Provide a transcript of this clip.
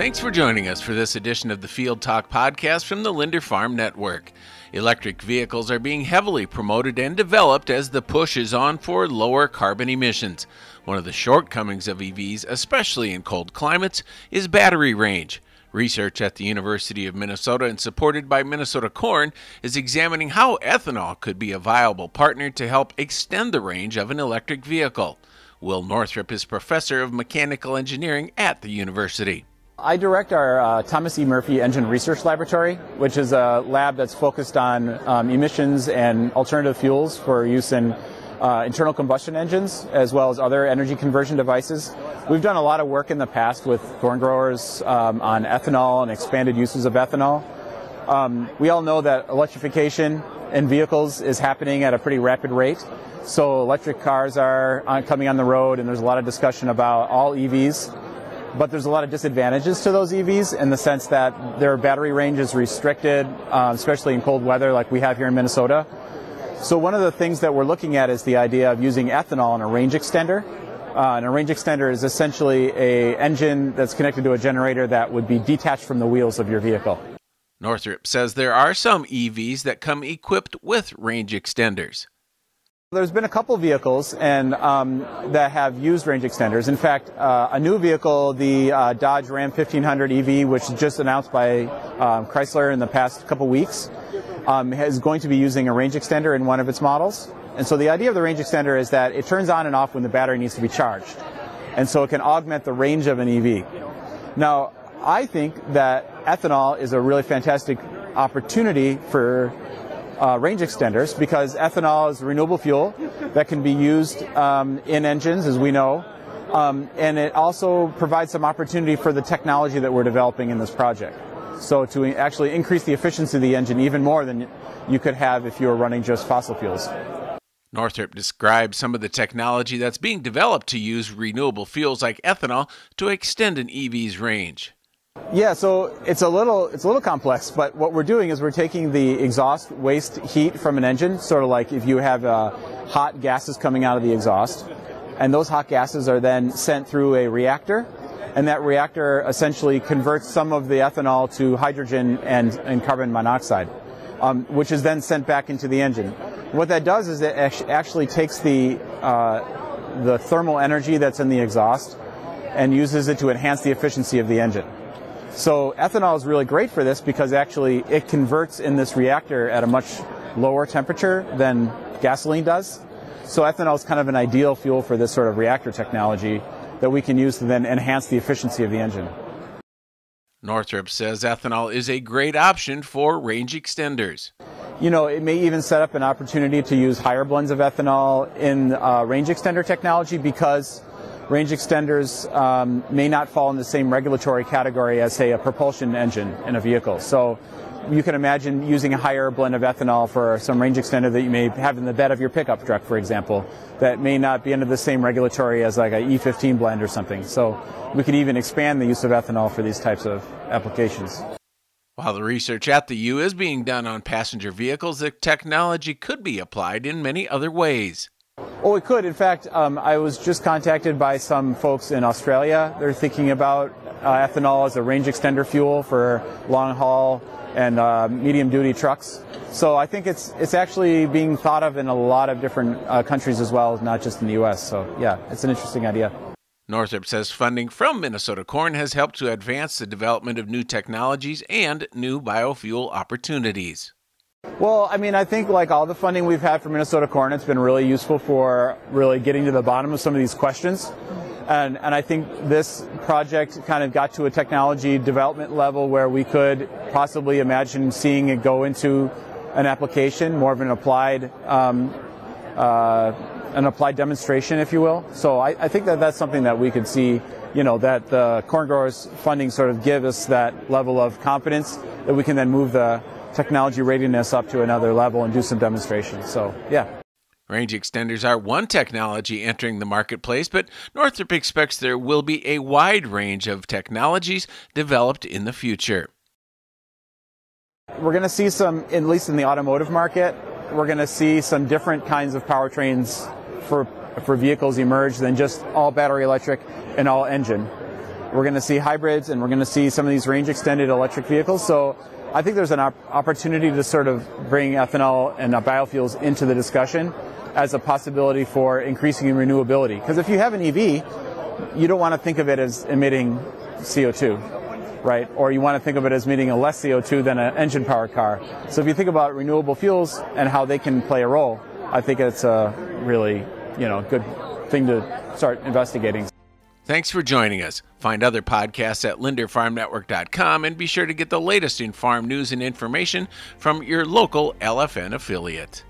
Thanks for joining us for this edition of the Field Talk podcast from the Linder Farm Network. Electric vehicles are being heavily promoted and developed as the push is on for lower carbon emissions. One of the shortcomings of EVs, especially in cold climates, is battery range. Research at the University of Minnesota and supported by Minnesota Corn is examining how ethanol could be a viable partner to help extend the range of an electric vehicle. Will Northrup is professor of mechanical engineering at the university. I direct our Thomas E. Murphy Engine Research Laboratory, which is a lab that's focused on emissions and alternative fuels for use in internal combustion engines, as well as other energy conversion devices. We've done a lot of work in the past with corn growers on ethanol and expanded uses of ethanol. We all know that electrification in vehicles is happening at a pretty rapid rate. So electric cars are coming on the road, and there's a lot of discussion about all EVs. But there's a lot of disadvantages to those EVs in the sense that their battery range is restricted, especially in cold weather like we have here in Minnesota. So one of the things that we're looking at is the idea of using ethanol in a range extender. And a range extender is essentially an engine that's connected to a generator that would be detached from the wheels of your vehicle. Northrup says there are some EVs that come equipped with range extenders. There's been a couple vehicles that have used range extenders. In fact, a new vehicle, the Dodge Ram 1500 EV, which is just announced by Chrysler in the past couple weeks, is going to be using a range extender in one of its models. And so the idea of the range extender is that it turns on and off when the battery needs to be charged. And so it can augment the range of an EV. Now, I think that ethanol is a really fantastic opportunity for range extenders because ethanol is a renewable fuel that can be used in engines, as we know, and it also provides some opportunity for the technology that we're developing in this project. So to actually increase the efficiency of the engine even more than you could have if you were running just fossil fuels. Northrup describes some of the technology that's being developed to use renewable fuels like ethanol to extend an EV's range. Yeah, so it's a little complex, but what we're doing is we're taking the exhaust waste heat from an engine, sort of like if you have hot gases coming out of the exhaust, and those hot gases are then sent through a reactor, and that reactor essentially converts some of the ethanol to hydrogen and carbon monoxide, which is then sent back into the engine. What that does is it actually takes the thermal energy that's in the exhaust and uses it to enhance the efficiency of the engine. So ethanol is really great for this because actually it converts in this reactor at a much lower temperature than gasoline does. So ethanol is kind of an ideal fuel for this sort of reactor technology that we can use to then enhance the efficiency of the engine. Northrup says ethanol is a great option for range extenders. You know, it may even set up an opportunity to use higher blends of ethanol in range extender technology because range extenders may not fall in the same regulatory category as, say, a propulsion engine in a vehicle. So you can imagine using a higher blend of ethanol for some range extender that you may have in the bed of your pickup truck, for example, that may not be under the same regulatory as like a E15 blend or something. So we could even expand the use of ethanol for these types of applications. While the research at the U is being done on passenger vehicles, the technology could be applied in many other ways. Oh, it could. In fact, I was just contacted by some folks in Australia. They're thinking about ethanol as a range extender fuel for long haul and medium duty trucks. So I think it's actually being thought of in a lot of different countries as well, not just in the U.S. So yeah, it's an interesting idea. Northrup says funding from Minnesota Corn has helped to advance the development of new technologies and new biofuel opportunities. Well, I mean, I think like all the funding we've had from Minnesota Corn, it's been really useful for really getting to the bottom of some of these questions. And I think this project kind of got to a technology development level where we could possibly imagine seeing it go into an application, more of an applied demonstration, if you will. So I think that that's something that we could see, you know, that the corn growers funding sort of give us that level of confidence that we can then move the technology readiness up to another level and do some demonstrations. So, yeah. Range extenders are one technology entering the marketplace, but Northrup expects there will be a wide range of technologies developed in the future. We're going to see some, at least in the automotive market, we're going to see some different kinds of powertrains for vehicles emerge than just all battery electric and all engine. We're going to see hybrids, and we're going to see some of these range-extended electric vehicles. So I think there's an opportunity to sort of bring ethanol and biofuels into the discussion as a possibility for increasing renewability. Because if you have an EV, you don't want to think of it as emitting CO2, right? Or you want to think of it as emitting less CO2 than an engine-powered car. So if you think about renewable fuels and how they can play a role, I think it's a really, good thing to start investigating. Thanks for joining us. Find other podcasts at linderfarmnetwork.com and be sure to get the latest in farm news and information from your local LFN affiliate.